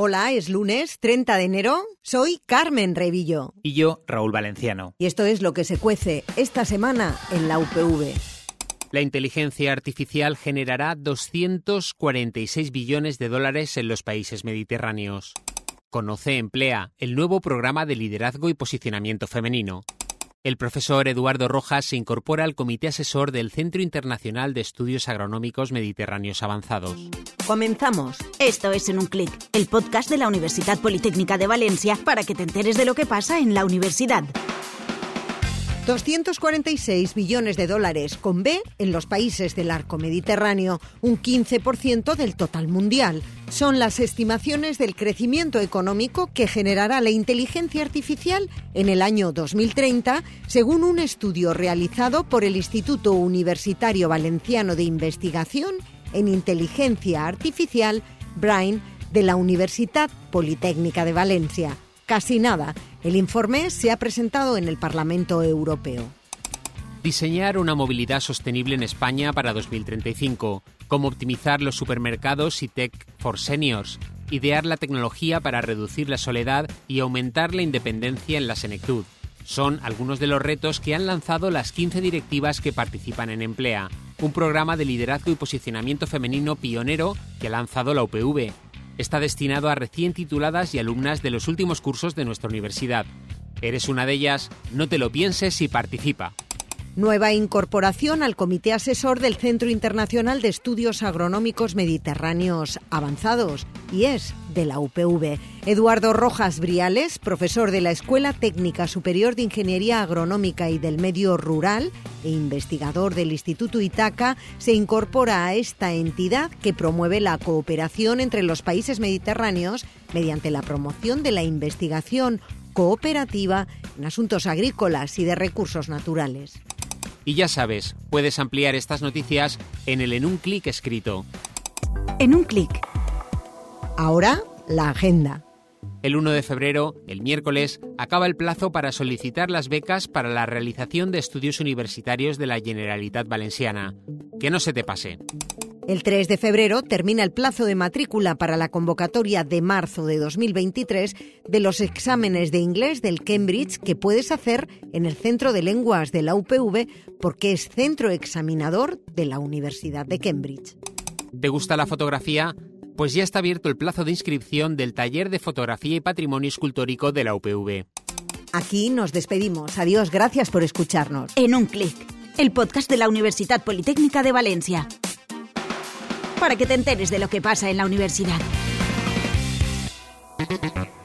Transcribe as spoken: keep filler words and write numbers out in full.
Hola, es lunes treinta de enero. Soy Carmen Revillo. Y yo, Raúl Valenciano. Y esto es lo que se cuece esta semana en la U P V. La inteligencia artificial generará doscientos cuarenta y seis billones de dólares en los países mediterráneos. Conoce Emplea, el nuevo programa de liderazgo y posicionamiento femenino. El profesor Eduardo Rojas se incorpora al comité asesor del Centro Internacional de Estudios Agronómicos Mediterráneos Avanzados. Comenzamos. Esto es En un clic, el podcast de la Universidad Politécnica de Valencia para que te enteres de lo que pasa en la universidad. doscientos cuarenta y seis billones de dólares con B en los países del arco mediterráneo, un quince por ciento del total mundial. Son las estimaciones del crecimiento económico que generará la inteligencia artificial en el año dos mil treinta, según un estudio realizado por el Instituto Universitario Valenciano de Investigación en Inteligencia Artificial, BRAIN, de la Universidad Politécnica de Valencia. Casi nada. El informe se ha presentado en el Parlamento Europeo. Diseñar una movilidad sostenible en España para dos mil treinta y cinco. Cómo optimizar los supermercados y Tech for Seniors. Idear la tecnología para reducir la soledad y aumentar la independencia en la senectud. Son algunos de los retos que han lanzado las quince directivas que participan en Emplea, un programa de liderazgo y posicionamiento femenino pionero que ha lanzado la U P V. Está destinado a recién tituladas y alumnas de los últimos cursos de nuestra universidad. ¿Eres una de ellas? No te lo pienses y participa. Nueva incorporación al Comité Asesor del Centro Internacional de Estudios Agronómicos Mediterráneos Avanzados, y es de la U P V. Eduardo Rojas Briales, profesor de la Escuela Técnica Superior de Ingeniería Agronómica y del Medio Rural e investigador del Instituto Ítaca, se incorpora a esta entidad que promueve la cooperación entre los países mediterráneos mediante la promoción de la investigación cooperativa en asuntos agrícolas y de recursos naturales. Y ya sabes, puedes ampliar estas noticias en el En un clic escrito. En un clic. Ahora, la agenda. El uno de febrero, el miércoles, acaba el plazo para solicitar las becas para la realización de estudios universitarios de la Generalitat Valenciana. Que no se te pase. El tres de febrero termina el plazo de matrícula para la convocatoria de marzo de dos mil veintitrés de los exámenes de inglés del Cambridge que puedes hacer en el Centro de Lenguas de la U P V porque es centro examinador de la Universidad de Cambridge. ¿Te gusta la fotografía? Pues ya está abierto el plazo de inscripción del Taller de Fotografía y Patrimonio Escultórico de la U P V. Aquí nos despedimos. Adiós, gracias por escucharnos. En un clic, el podcast de la Universidad Politécnica de Valencia. Para que te enteres de lo que pasa en la universidad.